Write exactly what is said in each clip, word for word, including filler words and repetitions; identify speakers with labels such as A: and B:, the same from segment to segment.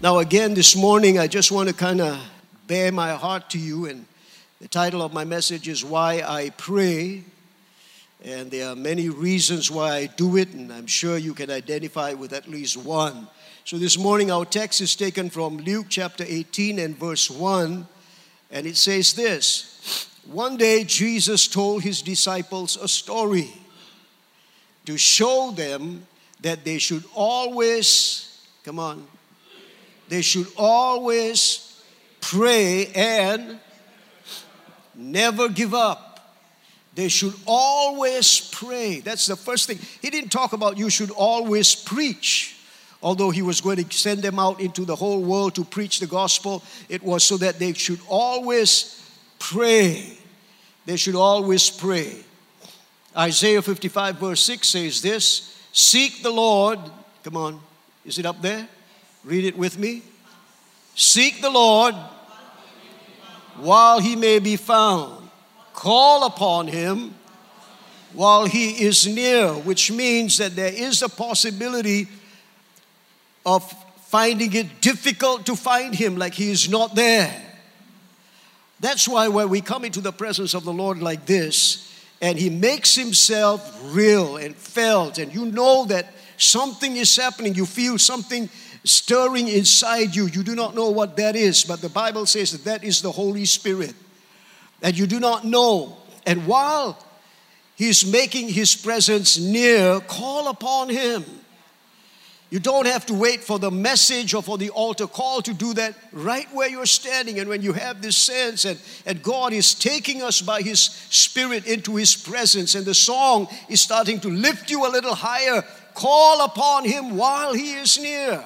A: Now again this morning, I just want to kind of bare my heart to you, and the title of my message is Why I Pray. And there are many reasons why I do it, and I'm sure you can identify with at least one. So this morning our text is taken from Luke chapter eighteen and verse one, and it says this: One day Jesus told his disciples a story to show them that they should always, come on, they should always pray and never give up. They should always pray. That's the first thing. He didn't talk about you should always preach. Although he was going to send them out into the whole world to preach the gospel, it was so that they should always pray. They should always pray. Isaiah fifty-five verse six says this: Seek the Lord. Come on, is it up there? Read it with me. Seek the Lord while he may be found. Call upon him while he is near, which means that there is a possibility of finding it difficult to find him, like he is not there. That's why when we come into the presence of the Lord like this, and he makes himself real and felt, and you know that something is happening, you feel something stirring inside you. You do not know what that is, but the Bible says that that is the Holy Spirit, that you do not know. And while he's making his presence near, call upon him. You don't have to wait for the message or for the altar call to do that right where you're standing. And when you have this sense and, and God is taking us by his Spirit into his presence, and the song is starting to lift you a little higher, call upon him while he is near.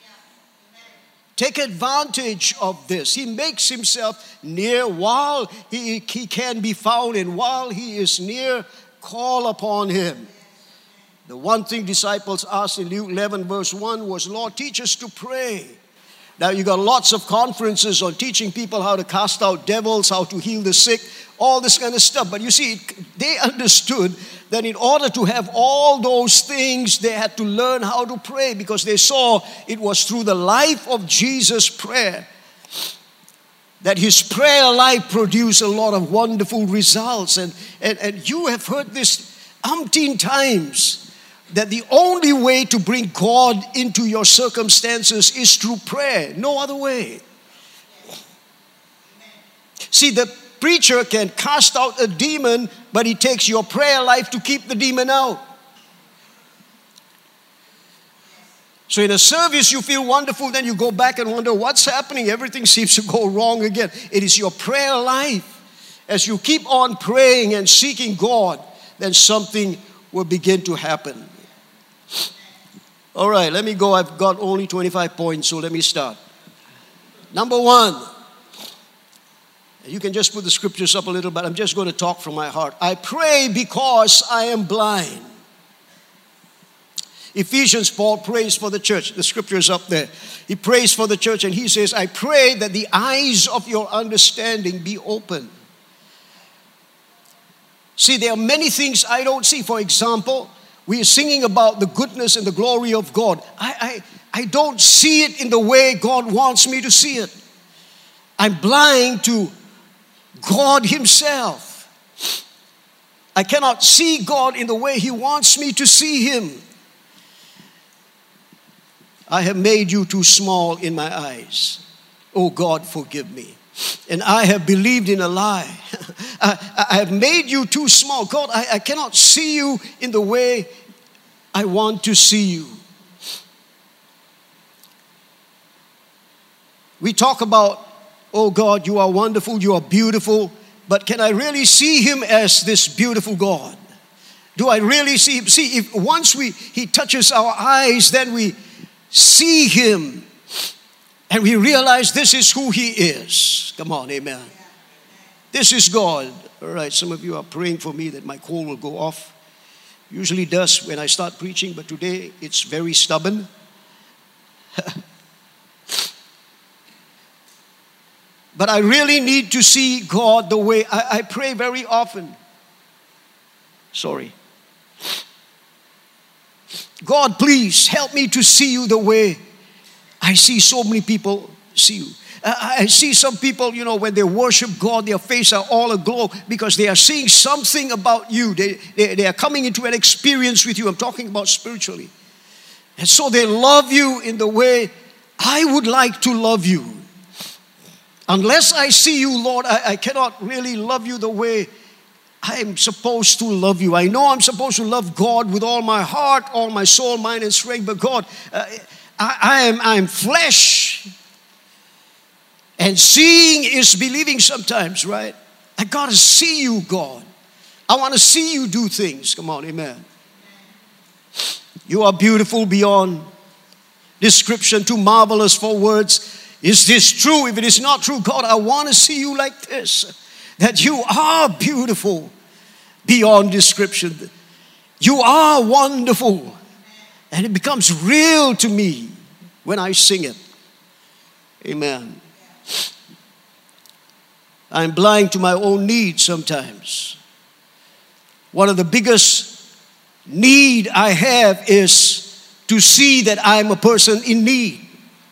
A: Take advantage of this. He makes himself near while he, he can be found, and while he is near, call upon him. The one thing disciples asked in Luke eleven verse one was, Lord, teach us to pray. Now you got lots of conferences on teaching people how to cast out devils, how to heal the sick, all this kind of stuff. But you see, they understood that in order to have all those things, they had to learn how to pray, because they saw it was through the life of Jesus' prayer that his prayer life produced a lot of wonderful results. And, and, and you have heard this umpteen times, that the only way to bring God into your circumstances is through prayer. No other way. See, the preacher can cast out a demon, but he takes your prayer life to keep the demon out. So in a service you feel wonderful, then you go back and wonder what's happening. Everything seems to go wrong again. It is your prayer life. As you keep on praying and seeking God, then something will begin to happen. All right, let me go. I've got only twenty-five points, so let me start. Number one, you can just put the scriptures up a little bit. I'm just going to talk from my heart. I pray because I am blind. Ephesians, Paul prays for the church. The scripture is up there. He prays for the church, and he says, I pray that the eyes of your understanding be open. See, there are many things I don't see. For example, we are singing about the goodness and the glory of God. I, I, I don't see it in the way God wants me to see it. I'm blind to God himself. I cannot see God in the way he wants me to see him. I have made you too small in my eyes. Oh God, forgive me. And I have believed in a lie. I, I have made you too small. God, I, I cannot see you in the way I want to see you. We talk about, oh God, you are wonderful, you are beautiful, but can I really see him as this beautiful God? Do I really see him? See, if once we he touches our eyes, then we see him and we realize this is who he is. Come on, amen. This is God. All right, some of you are praying for me that my cold will go off. Usually does when I start preaching, but today it's very stubborn. But I really need to see God the way I, I pray very often. Sorry. God, please help me to see you the way I I see so many people see you. I see some people, you know, when they worship God, their faces are all aglow because they are seeing something about you. They, they, they are coming into an experience with you. I'm talking about spiritually. And so they love you in the way I would like to love you. Unless I see you, Lord, I, I cannot really love you the way I'm supposed to love you. I know I'm supposed to love God with all my heart, all my soul, mind, and strength. But God, uh, I, I am I'm flesh. And seeing is believing sometimes, right? I got to see you, God. I want to see you do things. Come on, amen. You are beautiful beyond description, too marvelous for words. Is this true? If it is not true, God, I want to see you like this. That you are beautiful beyond description. You are wonderful. And it becomes real to me when I sing it. Amen. I'm blind to my own needs sometimes. One of the biggest need I have is to see that I'm a person in need.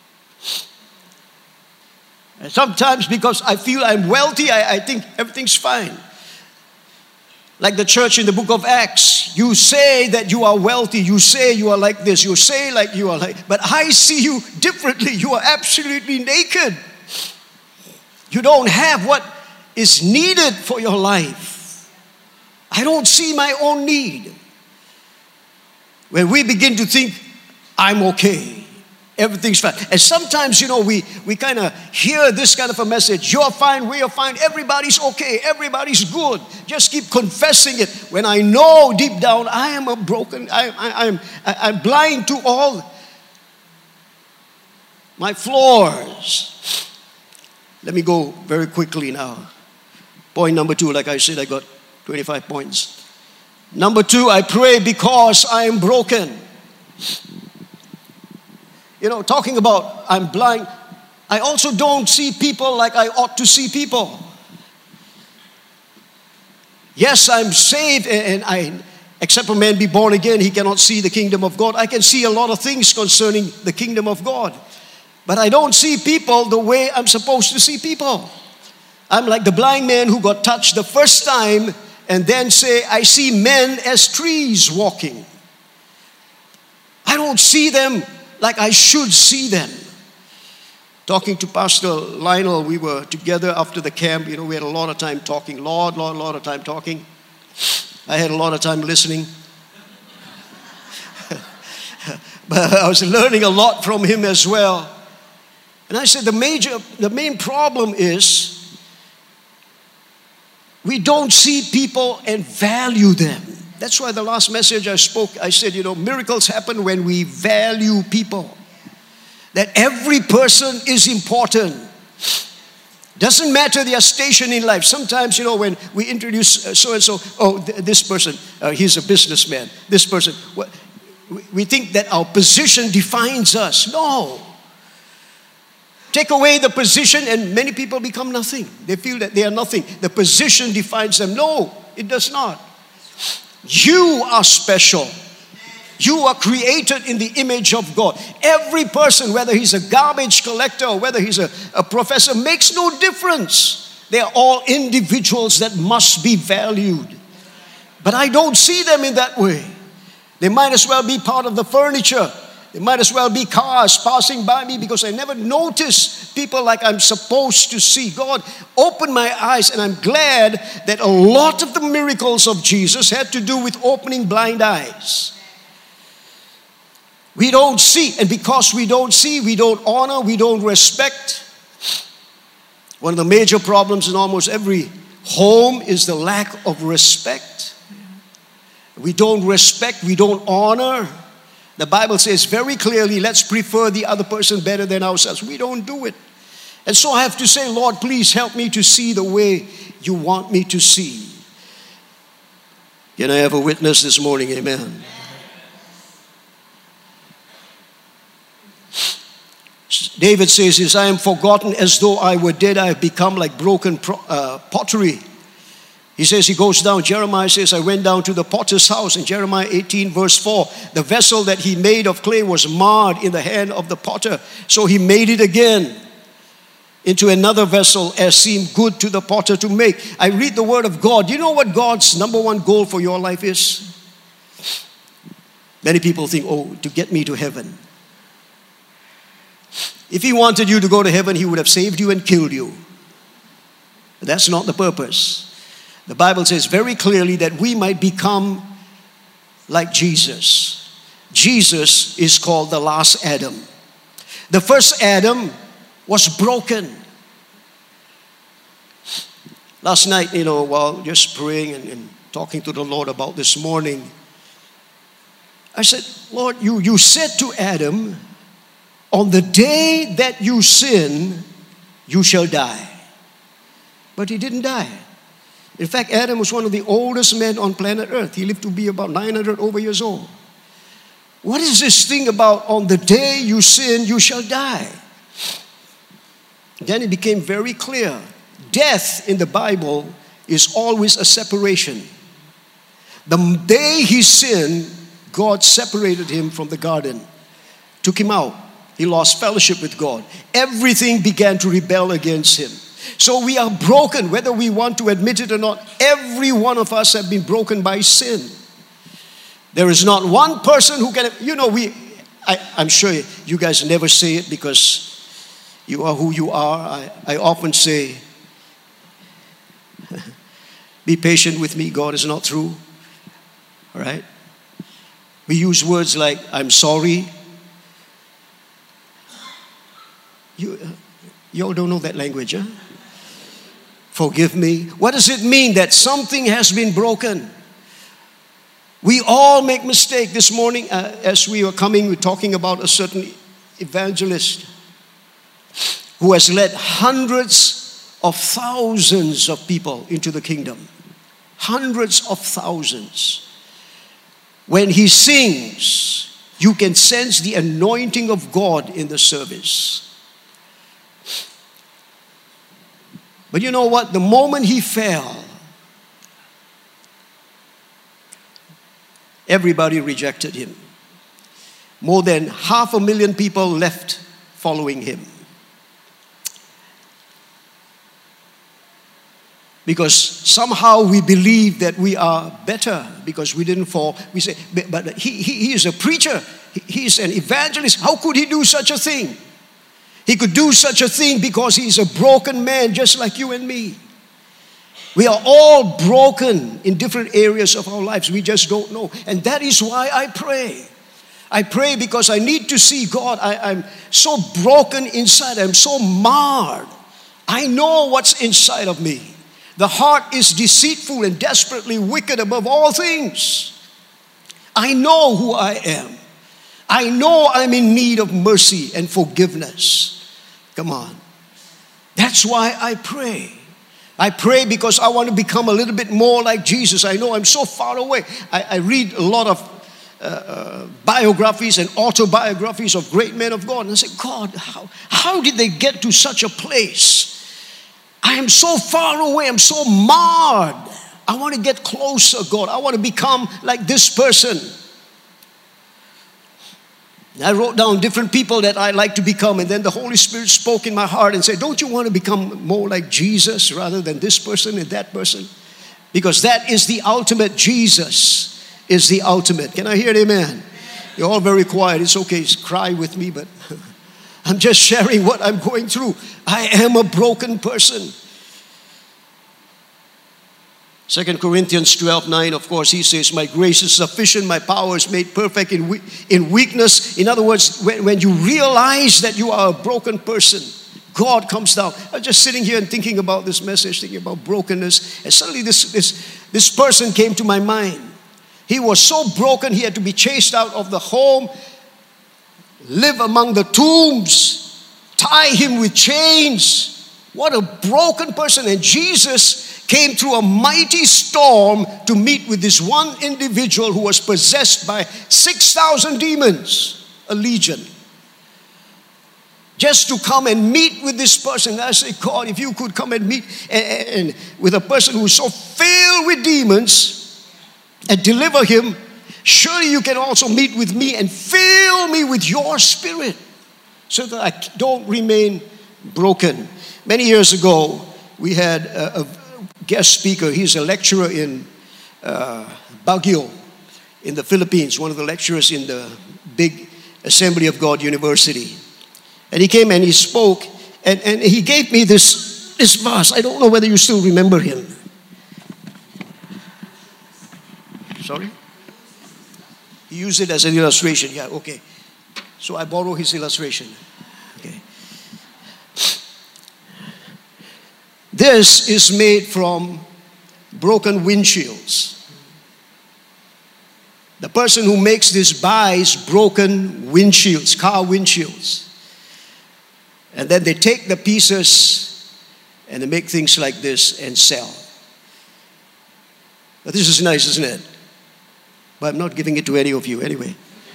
A: And sometimes because I feel I'm wealthy, I, I think everything's fine. Like the church in the book of Acts, you say that you are wealthy, you say you are like this, you say like you are like, but I see you differently. You are absolutely naked. You don't have what is needed for your life. I don't see my own need. When we begin to think, I'm okay, everything's fine. And sometimes, you know, we, we kind of hear this kind of a message. You're fine, we're fine, everybody's okay, everybody's good. Just keep confessing it. When I know deep down, I am a broken, I, I, I'm, I, I'm blind to all my flaws. Let me go very quickly now. Point number two, like I said, I got twenty-five points. Number two, I pray because I am broken. You know, talking about I'm blind, I also don't see people like I ought to see people. Yes, I'm saved and I, except a man be born again, he cannot see the kingdom of God. I can see a lot of things concerning the kingdom of God. But I don't see people the way I'm supposed to see people. I'm like the blind man who got touched the first time and then say, I see men as trees walking. I don't see them like I should see them. Talking to Pastor Lionel, we were together after the camp. You know, we had a lot of time talking. Lord, Lord, lot of time talking. I had a lot of time listening. But I was learning a lot from him as well. And I said the major, the main problem is we don't see people and value them. That's why the last message I spoke, I said, you know, miracles happen when we value people. That every person is important. Doesn't matter their station in life. Sometimes, you know, when we introduce uh, so-and-so, oh, th- this person, uh, he's a businessman. This person, well, we think that our position defines us. No. Take away the position and many people become nothing. They feel that they are nothing. The position defines them. No, it does not. You are special. You are created in the image of God. Every person, whether he's a garbage collector or whether he's a, a professor, makes no difference. They are all individuals that must be valued. But I don't see them in that way. They might as well be part of the furniture. They might as well be cars passing by me because I never notice people like I'm supposed to see. God opened my eyes, and I'm glad that a lot of the miracles of Jesus had to do with opening blind eyes. We don't see, and because we don't see, we don't honor, we don't respect. One of the major problems in almost every home is the lack of respect. We don't respect, we don't honor. The Bible says very clearly, let's prefer the other person better than ourselves. We don't do it. And so I have to say, Lord, please help me to see the way you want me to see. Can I have a witness this morning? Amen. David says this, I am forgotten as though I were dead. I have become like broken uh, pottery. He says, he goes down, Jeremiah says, I went down to the potter's house in Jeremiah eighteen verse four. The vessel that he made of clay was marred in the hand of the potter. So he made it again into another vessel as seemed good to the potter to make. I read the word of God. Do you know what God's number one goal for your life is? Many people think, oh, to get me to heaven. If he wanted you to go to heaven, he would have saved you and killed you. But that's not the purpose. The Bible says very clearly that we might become like Jesus. Jesus is called the last Adam. The first Adam was broken. Last night, you know, while just praying and, and talking to the Lord about this morning, I said, Lord, you, you said to Adam, on the day that you sin, you shall die. But he didn't die. In fact, Adam was one of the oldest men on planet Earth. He lived to be about nine hundred over years old. What is this thing about on the day you sin, you shall die? Then it became very clear. Death in the Bible is always a separation. The day he sinned, God separated him from the garden, took him out. He lost fellowship with God. Everything began to rebel against him. So we are broken, whether we want to admit it or not. Every one of us have been broken by sin. There is not one person who can, you know, we, I, I'm sure you guys never say it because you are who you are. I, I often say, be patient with me, God is not through. All right? We use words like, I'm sorry. You, uh, you all don't know that language, huh? Forgive me. What does it mean that something has been broken? We all make mistakes. This morning, uh, as we were coming, we're talking about a certain evangelist who has led hundreds of thousands of people into the kingdom. Hundreds of thousands. When he sings, you can sense the anointing of God in the service. But you know what? The moment he fell, everybody rejected him. More than half a million people left following him. Because somehow we believe that we are better because we didn't fall. We say, but he, he, he is a preacher. He, he is an evangelist. How could he do such a thing? He could do such a thing because he's a broken man just like you and me. We are all broken in different areas of our lives. We just don't know. And that is why I pray. I pray because I need to see God. I, I'm so broken inside. I'm so marred. I know what's inside of me. The heart is deceitful and desperately wicked above all things. I know who I am. I know I'm in need of mercy and forgiveness. Come on. That's why I pray. I pray because I want to become a little bit more like Jesus. I know I'm so far away. I, I read a lot of uh, uh, biographies and autobiographies of great men of God. And I say, God, how, how did they get to such a place? I am so far away. I'm so marred. I want to get closer, God. I want to become like this person. I wrote down different people that I like to become, and then the Holy Spirit spoke in my heart and said, don't you want to become more like Jesus rather than this person and that person? Because that is the ultimate. Jesus is the ultimate. Can I hear it? Amen? You're all very quiet. It's okay. Cry with me, but I'm just sharing what I'm going through. I am a broken person. Second Corinthians twelve nine, of course, he says, my grace is sufficient, my power is made perfect in, we- in weakness. In other words, when, when you realize that you are a broken person, God comes down. I'm just sitting here and thinking about this message, thinking about brokenness, and suddenly this, this, this person came to my mind. He was so broken, he had to be chased out of the home, live among the tombs, tie him with chains. What a broken person. And Jesus came through a mighty storm to meet with this one individual who was possessed by six thousand demons, a legion. just to come and meet with this person. I say, God, if you could come and meet and, and with a person who is so filled with demons and deliver him, surely you can also meet with me and fill me with your spirit so that I don't remain broken. Many years ago, we had a, a guest speaker. He's a lecturer in uh, Baguio in the Philippines, one of the lecturers in the big Assembly of God University. And he came and he spoke, and, and he gave me this, this verse. I don't know whether you still remember him. Sorry? He used it as an illustration. Yeah, okay. So I borrow his illustration. Okay. This is made from broken windshields. The person who makes this buys broken windshields, car windshields. And then they take the pieces and they make things like this and sell. But this is nice, isn't it? But I'm not giving it to any of you anyway.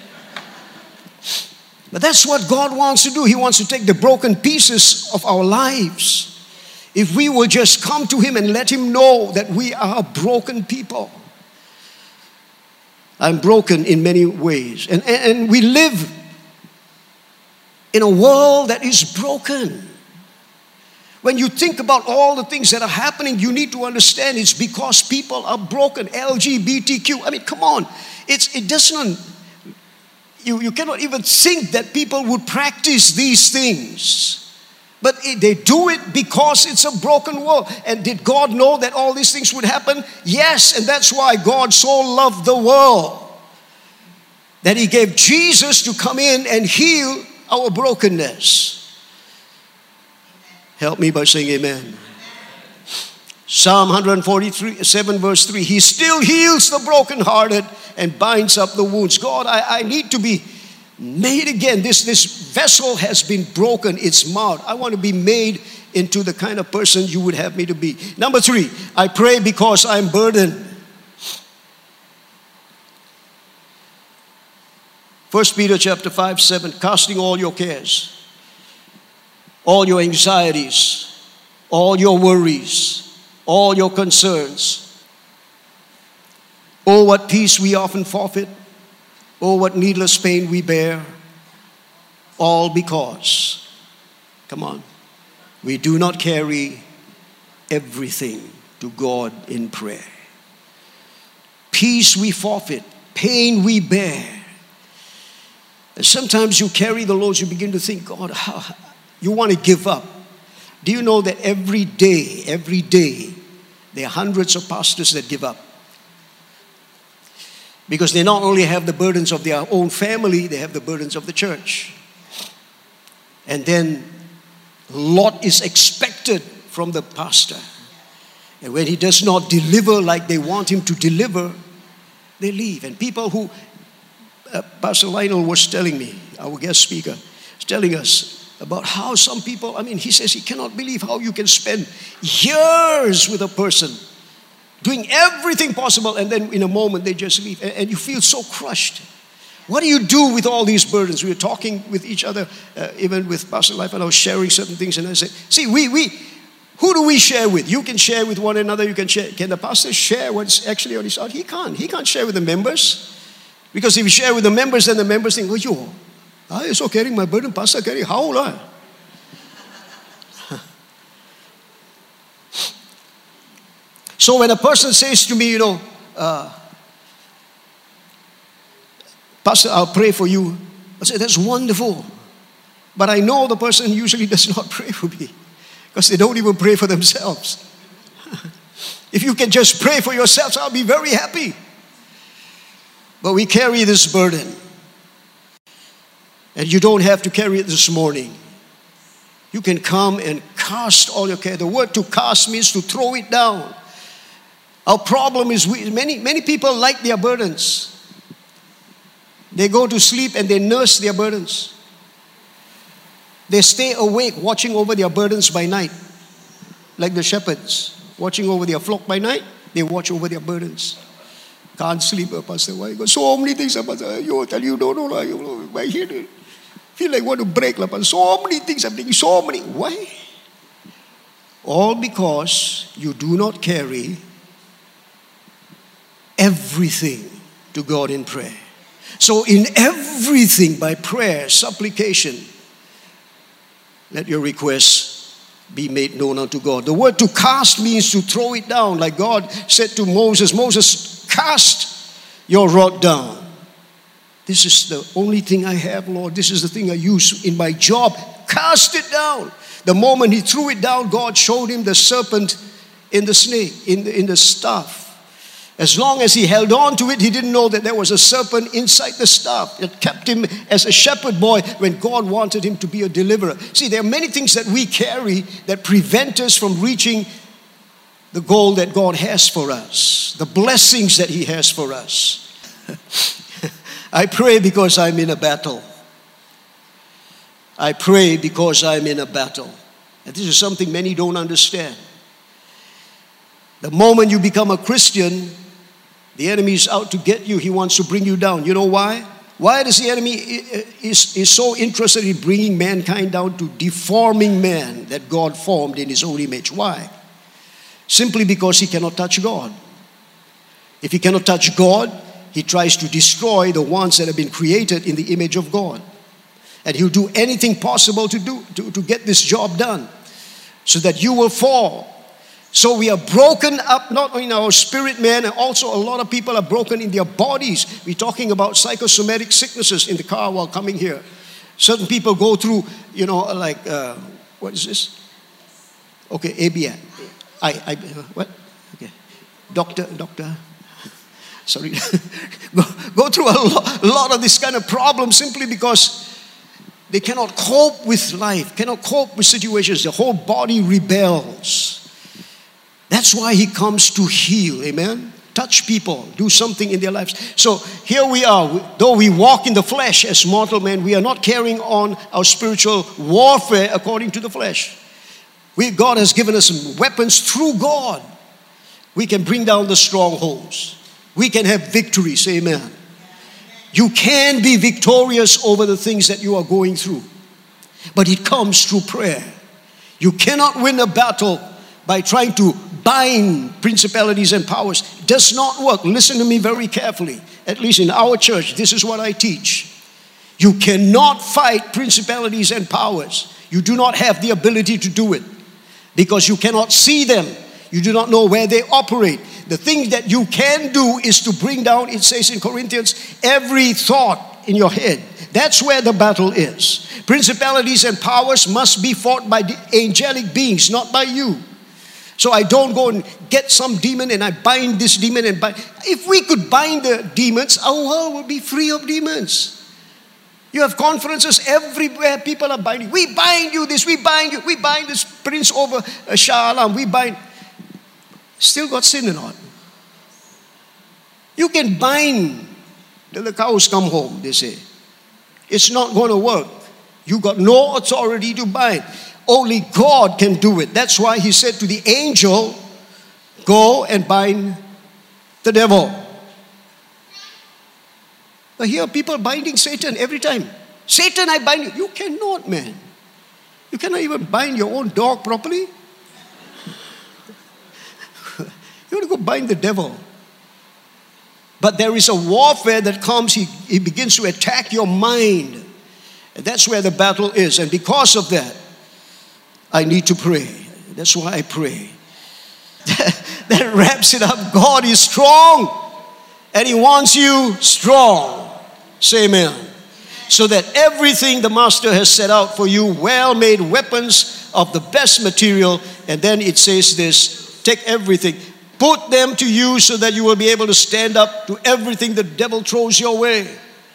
A: But that's what God wants to do. He wants to take the broken pieces of our lives. If we will just come to Him and let Him know that we are broken people. I'm broken in many ways. And, and, and we live in a world that is broken. When you think about all the things that are happening, you need to understand it's because people are broken. L G B T Q. I mean, come on. It's, it doesn't, you, you cannot even think that people would practice these things. But it, they do it because it's a broken world. And did God know that all these things would happen? Yes, and that's why God so loved the world that He gave Jesus to come in and heal our brokenness. Help me by saying amen. Psalm one forty-three, seven verse three. He still heals the brokenhearted and binds up the wounds. God, I, I need to be made again. This, this vessel has been broken. It's marred. I want to be made into the kind of person you would have me to be. Number three, I pray because I'm burdened. First Peter chapter five, seven, casting all your cares, all your anxieties, all your worries, all your concerns. Oh, what peace we often forfeit. Oh, what needless pain we bear. All because, come on, we do not carry everything to God in prayer. Peace we forfeit, pain we bear. And sometimes you carry the loads, you begin to think, God, how, you want to give up. Do you know that every day, every day, there are hundreds of pastors that give up? Because they not only have the burdens of their own family, they have the burdens of the church. And then a lot is expected from the pastor. And when he does not deliver like they want him to deliver, they leave. And people who, uh, Pastor Lionel was telling me, our guest speaker, was telling us about how some people, I mean, he says he cannot believe how you can spend years with a person doing everything possible, and then in a moment they just leave, and, and you feel so crushed. What do you do with all these burdens? We were talking with each other, uh, even with Pastor Life, and I was sharing certain things, and I said, see, we, we, who do we share with? You can share with one another, you can share. Can the pastor share what's actually on his heart? He can't. He can't share with the members. Because if you share with the members, then the members think, oh, yo, I so carrying my burden, pastor carrying, how old are you? So when a person says to me, you know, uh, Pastor, I'll pray for you. I say, that's wonderful. But I know the person usually does not pray for me because they don't even pray for themselves. If you can just pray for yourselves, I'll be very happy. But we carry this burden. And you don't have to carry it this morning. You can come and cast all your care. The word to cast means to throw it down. Our problem is we, many, many people like their burdens. They go to sleep and they nurse their burdens. They stay awake watching over their burdens by night. Like the shepherds watching over their flock by night, they watch over their burdens. Can't sleep, Pastor. Why? So many things, Pastor. You tell you don't know. My head. Feel like I want to break. So many things I'm thinking, so many. Why? All because you do not carry everything to God in prayer. So in everything, by prayer, supplication, let your requests be made known unto God. The word to cast means to throw it down. Like God said to Moses, Moses, cast your rod down. This is the only thing I have, Lord. This is the thing I use in my job. Cast it down. The moment he threw it down, God showed him the serpent in the snake, in the, in the staff. As long as he held on to it, he didn't know that there was a serpent inside the staff that kept him as a shepherd boy when God wanted him to be a deliverer. See, there are many things that we carry that prevent us from reaching the goal that God has for us, the blessings that he has for us. I pray because I'm in a battle. I pray because I'm in a battle. And this is something many don't understand. The moment you become a Christian, the enemy is out to get you. He wants to bring you down. You know why? Why does the enemy is, is so interested in bringing mankind down to deforming man that God formed in his own image? Why? Simply because he cannot touch God. If he cannot touch God, he tries to destroy the ones that have been created in the image of God. And he'll do anything possible to do to, to get this job done so that you will fall. So we are broken up, not in our spirit man, and also a lot of people are broken in their bodies. We're talking about psychosomatic sicknesses in the car while coming here. Certain people go through, you know, like, uh, what is this? Okay, A B I. I, I, what? Okay. Doctor, doctor. Sorry. go, go through a lot, a lot of this kind of problems simply because they cannot cope with life, cannot cope with situations. The whole body rebels. That's why he comes to heal, amen? Touch people, do something in their lives. So here we are. Though we walk in the flesh as mortal men, we are not carrying on our spiritual warfare according to the flesh. We, God has given us weapons through God. We can bring down the strongholds. We can have victories, amen. You can be victorious over the things that you are going through. But it comes through prayer. You cannot win a battle by trying to bind principalities and powers. It does not work. Listen to me very carefully. At least in our church, this is what I teach. You cannot fight principalities and powers. You do not have the ability to do it because you cannot see them. You do not know where they operate. The thing that you can do is to bring down, it says in Corinthians, every thought in your head. That's where the battle is. Principalities and powers must be fought by the angelic beings, not by you. So I don't go and get some demon and I bind this demon and bind. If we could bind the demons, our world would be free of demons. You have conferences everywhere, people are binding. We bind you this, we bind you, we bind this prince over uh, Shah Alam, we bind. Still got sin in it. You can bind till the cows come home, they say. It's not going to work. You got no authority to bind. Only God can do it. That's why he said to the angel, go and bind the devil. But here people binding Satan every time. Satan, I bind you. You cannot, man. You cannot even bind your own dog properly. You want to go bind the devil. But there is a warfare that comes, he, he begins to attack your mind. And that's where the battle is. And because of that, I need to pray. That's why I pray. That wraps it up. God is strong. And he wants you strong. Say amen. So that everything the Master has set out for you, well-made weapons of the best material. And then it says this, take everything. Put them to use so that you will be able to stand up to everything the devil throws your way.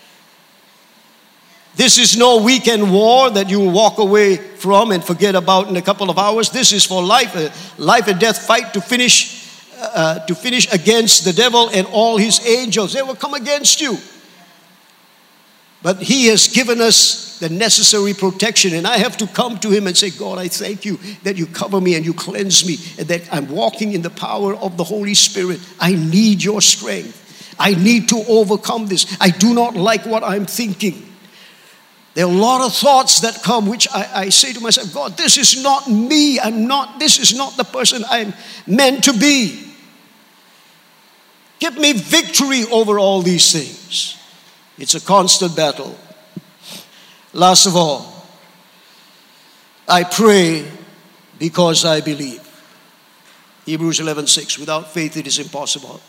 A: This is no weekend war that you will walk away from and forget about in a couple of hours. This is for life, a life and death fight to finish, uh, to finish against the devil and all his angels. They will come against you. But he has given us the necessary protection, and I have to come to him and say, God, I thank you that you cover me and you cleanse me and that I'm walking in the power of the Holy Spirit. I need your strength. I need to overcome this. I do not like what I'm thinking. There are a lot of thoughts that come which I, I say to myself, God, this is not me. I'm not, this is not the person I'm meant to be. Give me victory over all these things. It's a constant battle. Last of all, I pray because I believe. Hebrews eleven six, without faith it is impossible.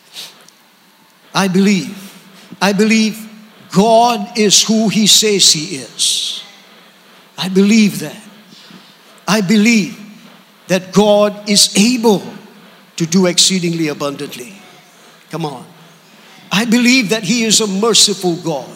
A: I believe. I believe God is who He says He is. I believe that. I believe that God is able to do exceedingly abundantly. Come on. I believe that He is a merciful God.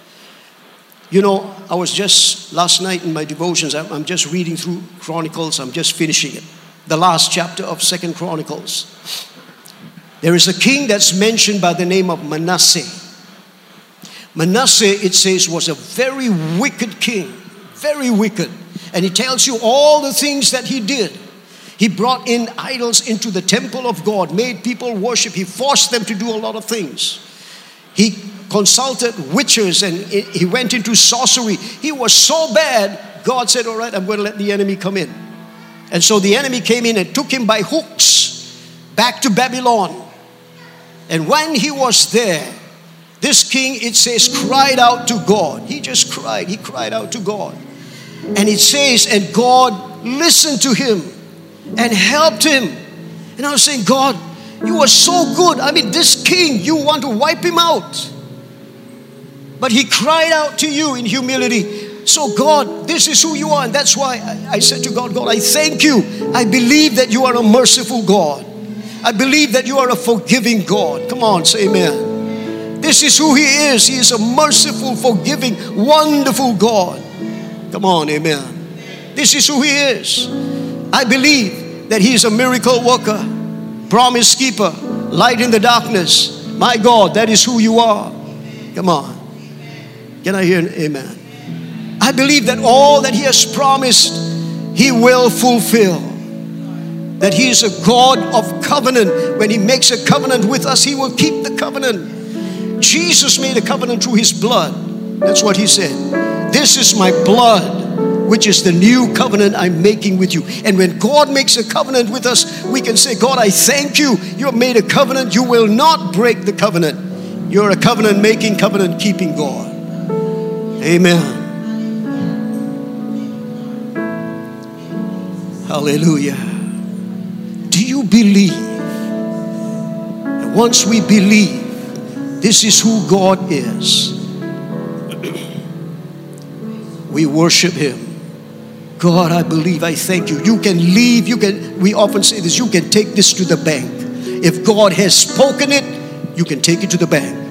A: You know, I was just, last night in my devotions, I'm, I'm just reading through Chronicles, I'm just finishing it. The last chapter of Second Chronicles. There is a king that's mentioned by the name of Manasseh. Manasseh, it says, was a very wicked king. Very wicked. And it tells you all the things that he did. He brought in idols into the temple of God, made people worship. He forced them to do a lot of things. He consulted witches and he went into sorcery. He was so bad, God said, all right, I'm going to let the enemy come in. And so the enemy came in and took him by hooks back to Babylon. And when he was there, this king, it says, cried out to God. He just cried. He cried out to God. And it says, and God listened to him and helped him. And I was saying, God, you are so good. I mean, this king, you want to wipe him out. But he cried out to you in humility. So God, this is who you are. And that's why I, I said to God, God, I thank you. I believe that you are a merciful God. I believe that you are a forgiving God. Come on, say amen. This is who He is. He is a merciful, forgiving, wonderful God. Come on, amen. This is who He is. I believe that He is a miracle worker, promise keeper, light in the darkness. My God, that is who you are. Come on. Can I hear an amen? I believe that all that He has promised, He will fulfill. That He is a God of covenant. When He makes a covenant with us, He will keep the covenant. Jesus made a covenant through His blood. That's what He said. This is my blood, which is the new covenant I'm making with you. And when God makes a covenant with us, we can say, God, I thank you. You have made a covenant. You will not break the covenant. You're a covenant making, covenant keeping God. Amen. Hallelujah. Do you believe? And once we believe, this is who God is. We worship Him. God, I believe, I thank you. You can leave, you can, we often say this, you can take this to the bank. If God has spoken it, you can take it to the bank.